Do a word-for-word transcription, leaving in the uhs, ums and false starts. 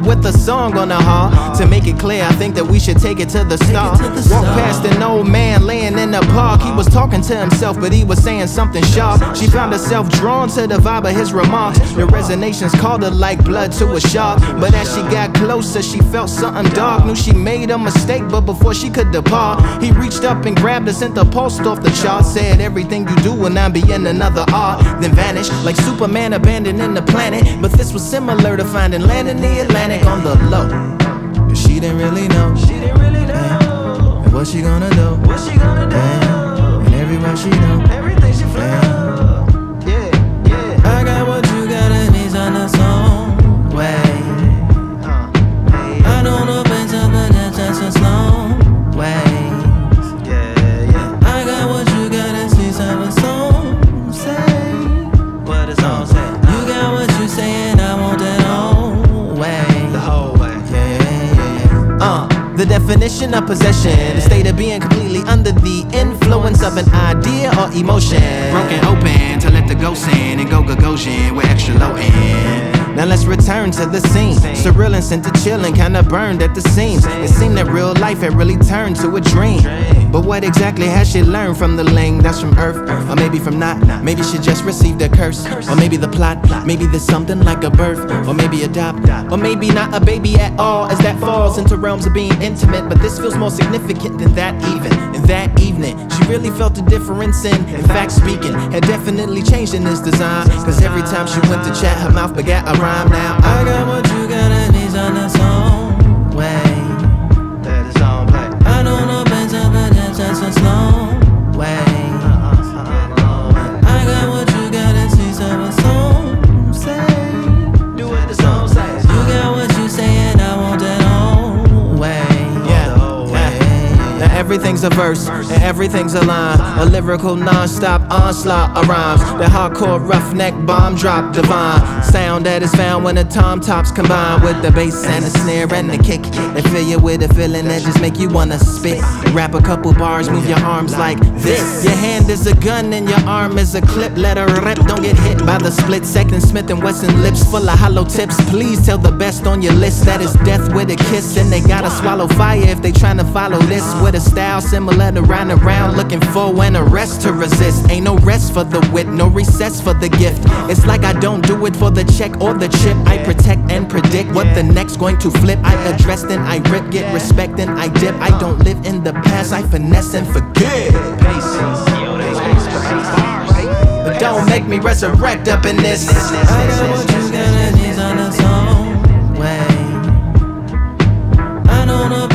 with a song on the heart. To make it clear, I think that we should take it to the start. Walk past an old man laying in the park. He was talking to himself, but he was saying something sharp. She found herself drawn to the vibe of his remarks. The resonations called her like blood to a shark. But as she got closer, she felt something dark. Knew she made a mistake, but before she could depart, he reached up and grabbed her, sent the pulse off the chart. Said everything you do will now be in another art. Then vanished like Superman abandoning the planet. But this was similar to finding land in the Atlantic on the low. Cause she didn't really know. She didn't really know. And what she gonna do? What she gonna do? And, and everywhere she know. Everything she feel. Yeah, yeah. I got what you got and he's on the song way. I don't know better, but that's just a slow ways. Yeah, yeah. I got what you got and she's on the song say. What the song say? You got what you say and I want that whole way. The whole way. Yeah, yeah, yeah. Uh. The definition of possession, the state of being completely under the influence of an idea or emotion. Broken open to let the ghost in and go Gagosian with extra low end. Now let's return to the scene. Surreal and sent to chillin', kinda burned at the seams. It seemed that real life had really turned to a dream. But what exactly has she learned from the ling that's from Earth? Or maybe from not. Maybe she just received a curse. Or maybe the plot. Maybe there's something like a birth. Or maybe adopt. Or maybe not a baby at all, as that falls into realms of being intimate. But this feels more significant than that even. And that evening, she really felt the difference in, in fact speaking, had definitely changed in this design. Cause every time she went to chat, her mouth begat a rhyme. Now I got what you got and he's on the song way. Let the song play. I don't know better, but that's just a slow way. I got what you got and she's on the song say. Do what the song says. You got what you say and I want that whole way. Yeah, yeah. Now everything's a verse and everything's a line. A lyrical non-stop onslaught of rhymes. The hardcore roughneck bomb drop divine sound that is found when the tom tops combine with the bass and the snare and the kick. They fill you with a feeling that just make you wanna spit. Rap a couple bars, move your arms like this. Your hand is a gun and your arm is a clip. Let her rip, don't get hit by the split second. Smith and Wesson lips full of hollow tips. Please tell the best on your list that is death with a kiss. And they gotta swallow fire if they tryna follow this with a style similar to round and round, looking for an arrest to resist. Ain't no rest for the wit, no recess for the gift. It's like I don't do it for the check or the chip. I protect and predict what the next going to flip. I address then I rip, get respect then I dip. I don't live in the past, I finesse and forget. But don't make me resurrect up in this. I got what you got and he's on the song way. I don't know